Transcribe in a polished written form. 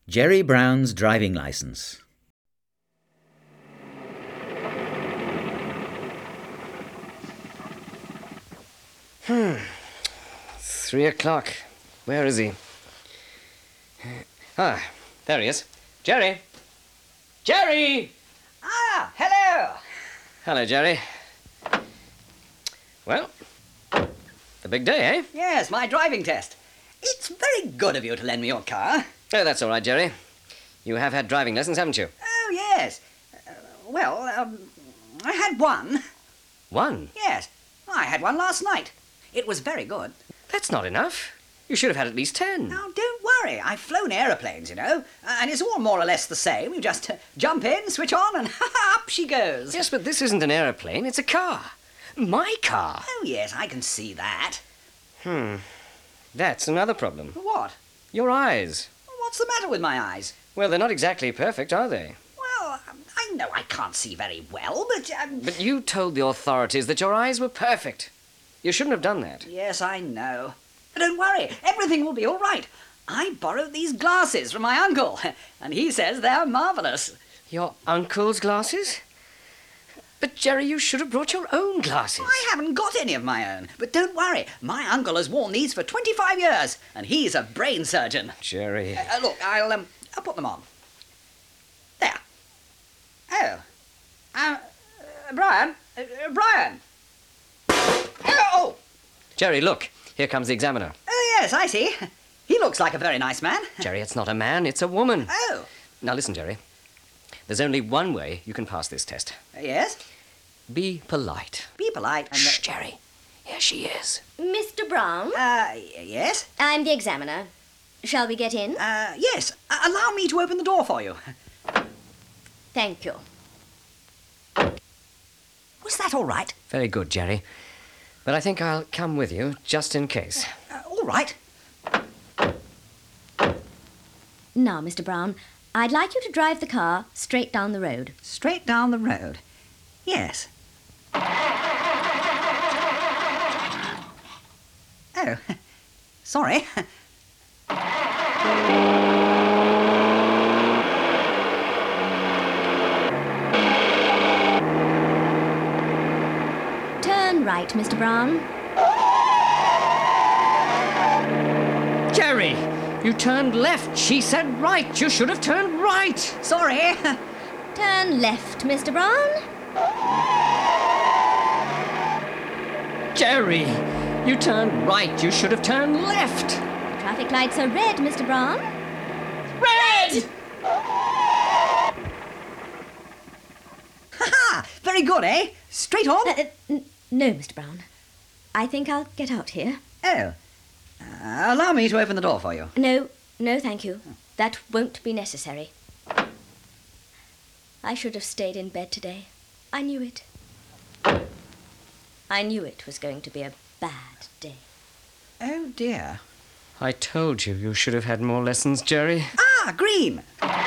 Jerry Brown's driving licence. Three o'clock. Where is he? Ah, there he is. Jerry! Jerry! Ah, hello. Hello, Jerry. Well, the big day, eh? Yes, my driving test. It's very good of you to lend me your car. Oh, that's all right, Jerry. You have had driving lessons, haven't you? Oh, yes. I had one. One? Yes, I had one last night. It was very good. That's not enough. You should have had at least 10. Now, don't worry. I've flown aeroplanes, you know, and it's all more or less the same. You just jump in, switch on, and up she goes. Yes, but this isn't an aeroplane. It's a car. My car. Oh, yes, I can see that. That's another problem. What? Your eyes. What's the matter with my eyes? Well, they're not exactly perfect, are they? Well, I know I can't see very well, but... But you told the authorities that your eyes were perfect. You shouldn't have done that. Yes, I know. But don't worry, everything will be all right. I borrowed these glasses from my uncle, and he says they're marvellous. Your uncle's glasses? But, Jerry, you should have brought your own glasses. I haven't got any of my own, but don't worry, my uncle has worn these for 25 years, and he's a brain surgeon. Jerry. Look, I'll put them on. There. Oh. Brian? Brian! Oh! Jerry, look. Here comes the examiner. Oh, yes, I see. He looks like a very nice man. Jerry, it's not a man, it's a woman. Oh. Now, listen, Jerry. There's only one way you can pass this test. Yes? Be polite. Be polite and... Shh, Jerry. Here she is. Mr. Brown? Yes? I'm the examiner. Shall we get in? Yes. Allow me to open the door for you. Thank you. Was that all right? Very good, Jerry. But I think I'll come with you, just in case. All right. Now, Mr. Brown, I'd like you to drive the car straight down the road. Straight down the road. Yes. Oh, sorry. Turn right, Mr. Brown. Jerry! You turned left. She said right. You should have turned right. Sorry. Turn left, Mr. Brown. Jerry! You turned right. You should have turned left. The traffic lights are red, Mr. Brown. Red! Ha-ha! Very good, eh? Straight on? No, Mr. Brown. I think I'll get out here. Oh. Allow me to open the door for you. No, thank you. That won't be necessary. I should have stayed in bed today. I knew it. I knew it was going to be a bad day. Oh, dear. I told you should have had more lessons, Jerry. Ah, green.